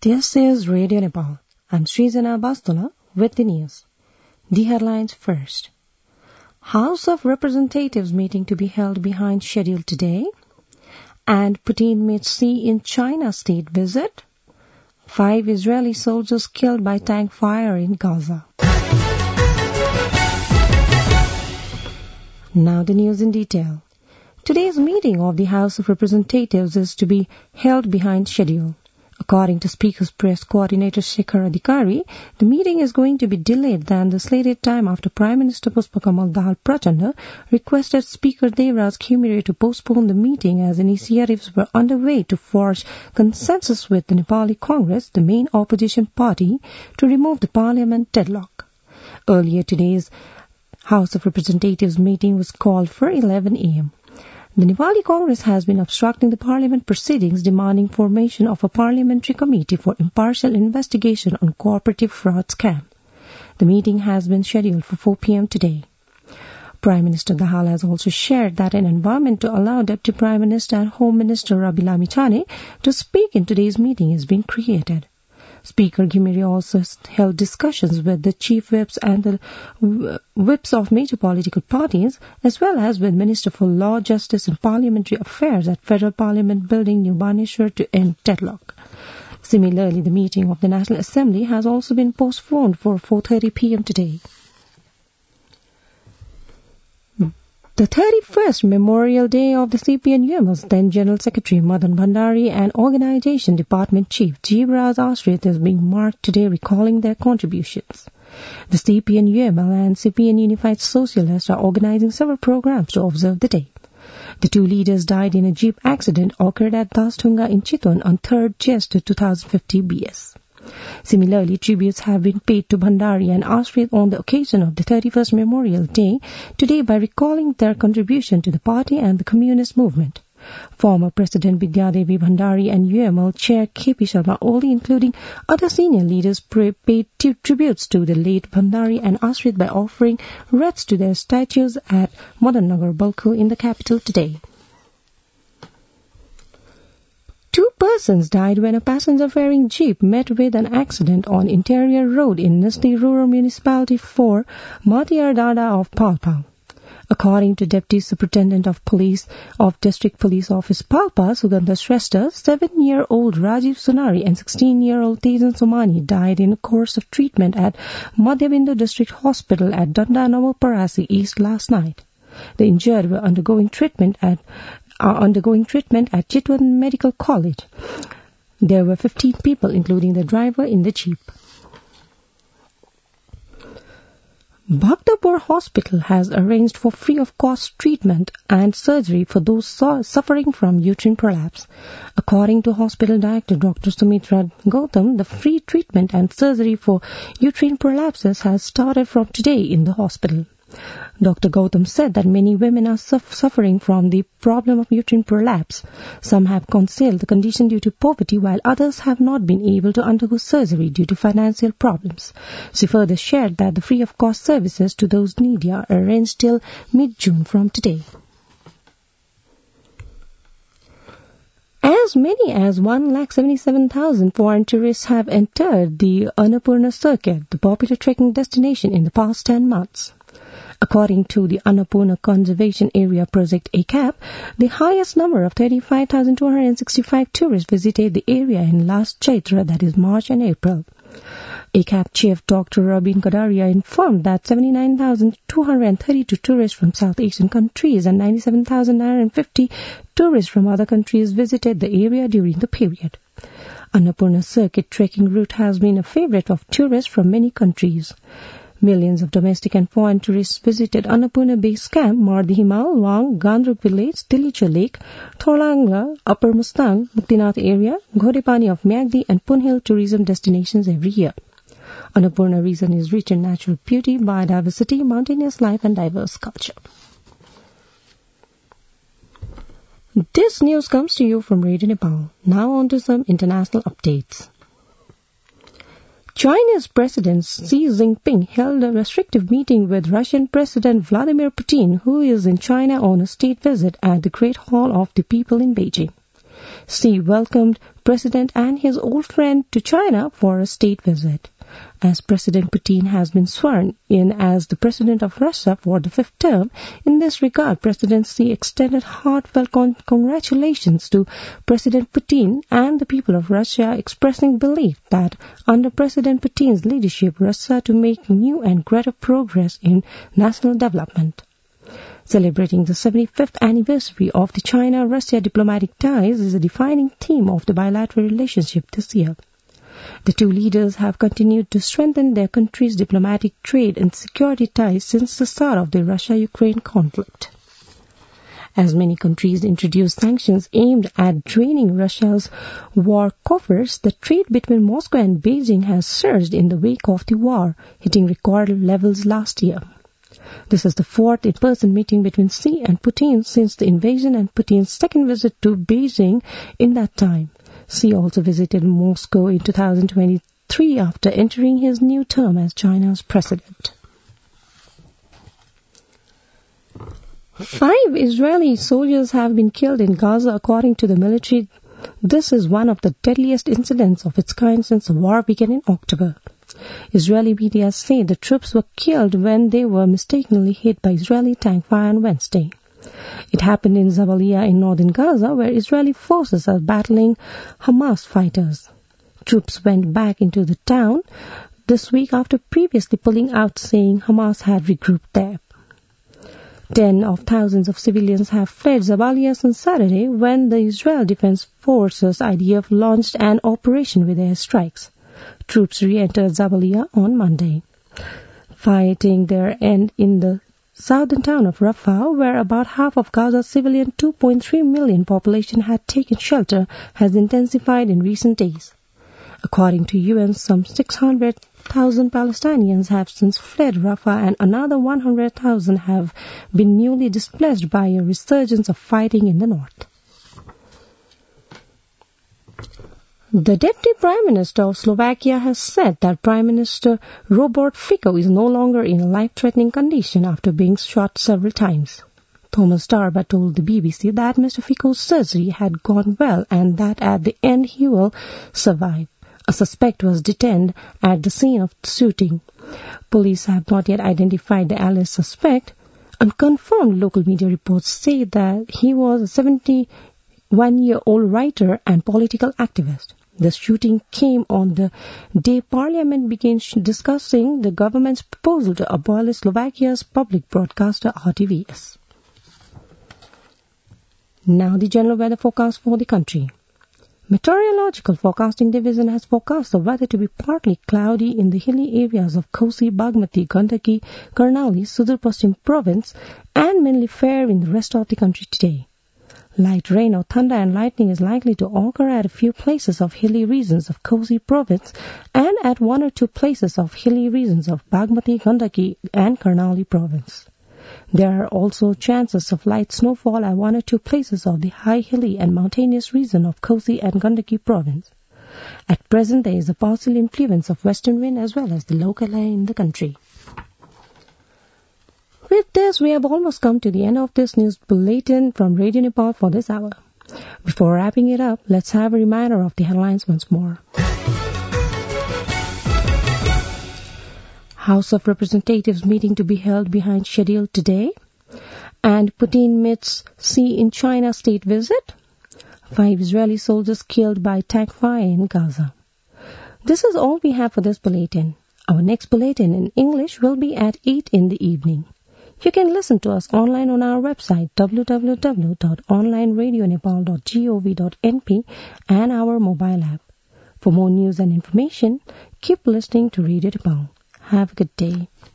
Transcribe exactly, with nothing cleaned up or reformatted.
This is Radio Nepal. I'm Srizana Bastola with the news. The headlines first. House of Representatives meeting to be held behind schedule today. And Putin meets Xi in China state visit. Five Israeli soldiers killed by tank fire in Gaza. Now the news in detail. Today's meeting of the House of Representatives is to be held behind schedule. According to Speaker's press coordinator Shekhar Adhikari, the meeting is going to be delayed than the slated time after Prime Minister Pushpakamal Dahal Prachanda requested Speaker Devraj Khumire to postpone the meeting as initiatives were underway to forge consensus with the Nepali Congress, the main opposition party, to remove the parliament deadlock. Earlier today's House of Representatives meeting was called for eleven a.m. The Nepali Congress has been obstructing the parliament proceedings demanding formation of a parliamentary committee for impartial investigation on cooperative fraud scam. The meeting has been scheduled for four p.m. today. Prime Minister Dahal has also shared that an environment to allow Deputy Prime Minister and Home Minister Rabi Lamichhane to speak in today's meeting is being created. Speaker Khumire also held discussions with the chief whips and the whips of major political parties, as well as with Minister for Law, Justice and Parliamentary Affairs at Federal Parliament Building, New Baneshwar, to end deadlock. Similarly, the meeting of the National Assembly has also been postponed for four thirty p.m. today. The thirty-first Memorial Day of the C P N U M's then General Secretary Madan Bhandari and Organization Department Chief Jivraj Ashrit is being marked today, recalling their contributions. The C P N U M L and C P N Unified Socialists are organizing several programs to observe the day. The two leaders died in a jeep accident occurred at Dastunga in Chitwan on third Jester twenty fifty B S. Similarly, tributes have been paid to Bhandari and Ashrit on the occasion of the thirty-first Memorial Day today by recalling their contribution to the party and the communist movement. Former President Vidyadevi Bhandari and U M L Chair K P Sharma Oli, including other senior leaders, paid tributes to the late Bhandari and Ashrit by offering wreaths to their statues at Madan Nagar, Balkhu in the capital today. Two persons died when a passenger-faring jeep met with an accident on Interior Road in Nisli Rural Municipality four, Matiyar Dada of Palpa. According to Deputy Superintendent of Police of District Police Office Palpa, Sugandha Shrestha, seven-year-old Rajiv Sunari and sixteen-year-old Tejan Somani died in the course of treatment at Madhyabindo District Hospital at Danda Namalparasi East last night. The injured were undergoing treatment at are undergoing treatment at Chitwan Medical College. There were fifteen people, including the driver, in the jeep. Bhaktapur Hospital has arranged for free-of-cost treatment and surgery for those suffering from uterine prolapse. According to Hospital Director Doctor Sumitra Gautam, the free treatment and surgery for uterine prolapses has started from today in the hospital. Doctor Gautam said that many women are suffering from the problem of uterine prolapse. Some have concealed the condition due to poverty, while others have not been able to undergo surgery due to financial problems. She further shared that the free-of-cost services to those needy are arranged till mid-June from today. As many as one lakh seventy-seven thousand foreign tourists have entered the Annapurna Circuit, the popular trekking destination, in the past ten months. According to the Annapurna Conservation Area Project A C A P, the highest number of thirty-five thousand two hundred sixty-five tourists visited the area in last Chaitra, that is March and April. A C A P Chief Doctor Rabin Kadaria informed that seventy-nine thousand two hundred thirty-two tourists from South Asian countries and ninety-seven thousand nine hundred fifty tourists from other countries visited the area during the period. Annapurna Circuit trekking route has been a favorite of tourists from many countries. Millions of domestic and foreign tourists visited Annapurna Base Camp, Mardi Himal, Wang, Gandruk Village, Tilicha Lake, Thorlangla, Upper Mustang, Muktinath area, Ghodepani of Myagdi and Punhil tourism destinations every year. Annapurna region is rich in natural beauty, biodiversity, mountainous life and diverse culture. This news comes to you from Radio Nepal. Now on to some international updates. China's President Xi Jinping held a restrictive meeting with Russian President Vladimir Putin, who is in China on a state visit at the Great Hall of the People in Beijing. Xi welcomed President and his old friend to China for a state visit. As President Putin has been sworn in as the President of Russia for the fifth term, in this regard, President Xi extended heartfelt con- congratulations to President Putin and the people of Russia, expressing belief that under President Putin's leadership, Russia to make new and greater progress in national development. Celebrating the seventy-fifth anniversary of the China-Russia diplomatic ties is a defining theme of the bilateral relationship this year. The two leaders have continued to strengthen their countries' diplomatic, trade and security ties since the start of the Russia-Ukraine conflict. As many countries introduce sanctions aimed at draining Russia's war coffers, the trade between Moscow and Beijing has surged in the wake of the war, hitting record levels last year. This is the fourth in-person meeting between Xi and Putin since the invasion and Putin's second visit to Beijing in that time. Xi also visited Moscow in two thousand twenty-three after entering his new term as China's president. Five Israeli soldiers have been killed in Gaza according to the military. This is one of the deadliest incidents of its kind since the war began in October. Israeli media say the troops were killed when they were mistakenly hit by Israeli tank fire on Wednesday. It happened in Zabalia in northern Gaza, where Israeli forces are battling Hamas fighters. Troops went back into the town this week after previously pulling out, saying Hamas had regrouped there. Ten of thousands of civilians have fled Zabalia since Saturday when the Israel Defense Forces I D F launched an operation with airstrikes. Troops re-entered Zabalia on Monday. Fighting there end in the southern town of Rafah, where about half of Gaza's civilian two point three million population had taken shelter, has intensified in recent days. According to U N, some six hundred thousand Palestinians have since fled Rafah and another one hundred thousand have been newly displaced by a resurgence of fighting in the north. The Deputy Prime Minister of Slovakia has said that Prime Minister Robert Fico is no longer in a life-threatening condition after being shot several times. Thomas Tarba told the B B C that Mister Fico's surgery had gone well and that at the end he will survive. A suspect was detained at the scene of the shooting. Police have not yet identified the alleged suspect. Unconfirmed local media reports say that he was a seventy-one-year-old writer and political activist. The shooting came on the day Parliament began discussing the government's proposal to abolish Slovakia's public broadcaster R T V S. Now the general weather forecast for the country. Meteorological Forecasting Division has forecast the weather to be partly cloudy in the hilly areas of Kosi, Bagmati, Gandaki, Karnali, Sudur Paschim Province and mainly fair in the rest of the country today. Light rain or thunder and lightning is likely to occur at a few places of hilly regions of Kosi Province and at one or two places of hilly regions of Bagmati, Gandaki and Karnali Province. There are also chances of light snowfall at one or two places of the high hilly and mountainous region of Kosi and Gandaki Province. At present, there is a partial influence of western wind as well as the local air in the country. With this, we have almost come to the end of this news bulletin from Radio Nepal for this hour. Before wrapping it up, let's have a reminder of the headlines once more. House of Representatives meeting to be held behind schedule today. And Putin meets Xi in China state visit. Five Israeli soldiers killed by tank fire in Gaza. This is all we have for this bulletin. Our next bulletin in English will be at eight in the evening. You can listen to us online on our website w w w dot online radio nepal dot gov dot n p and our mobile app. For more news and information, keep listening to Radio Nepal. Have a good day.